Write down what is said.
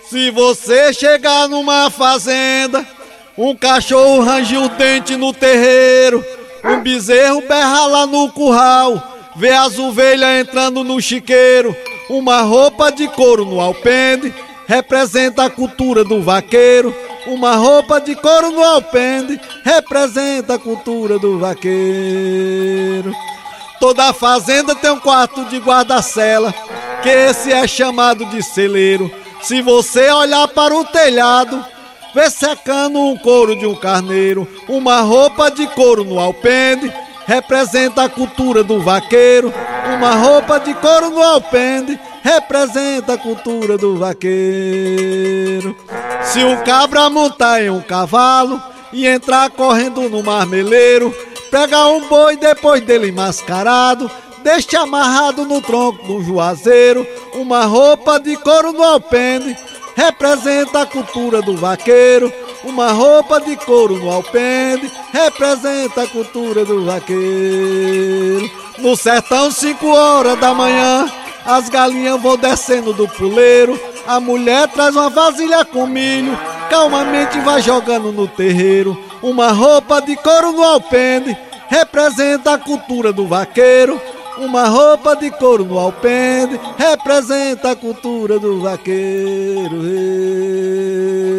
Se você chegar numa fazenda, um cachorro range o dente no terreiro, um bezerro berra lá no curral, vê as ovelhas entrando no chiqueiro, uma roupa de couro no alpendre representa a cultura do vaqueiro. Uma roupa de couro no alpendre representa a cultura do vaqueiro. Toda fazenda tem um quarto de guarda-cela, que esse é chamado de celeiro. Se você olhar para o telhado, vê secando um couro de um carneiro. Uma roupa de couro no alpendre representa a cultura do vaqueiro. Uma roupa de couro no alpendre representa a cultura do vaqueiro. Se um cabra montar em um cavalo e entrar correndo no marmeleiro, pega um boi depois dele mascarado, deixa amarrado no tronco do juazeiro. Uma roupa de couro no alpendre representa a cultura do vaqueiro. Uma roupa de couro no alpendre representa a cultura do vaqueiro. No sertão, 5 horas da manhã, as galinhas vão descendo do puleiro. A mulher traz uma vasilha com milho, calmamente vai jogando no terreiro. Uma roupa de couro no alpendre representa a cultura do vaqueiro. Uma roupa de couro no alpendre representa a cultura do vaqueiro.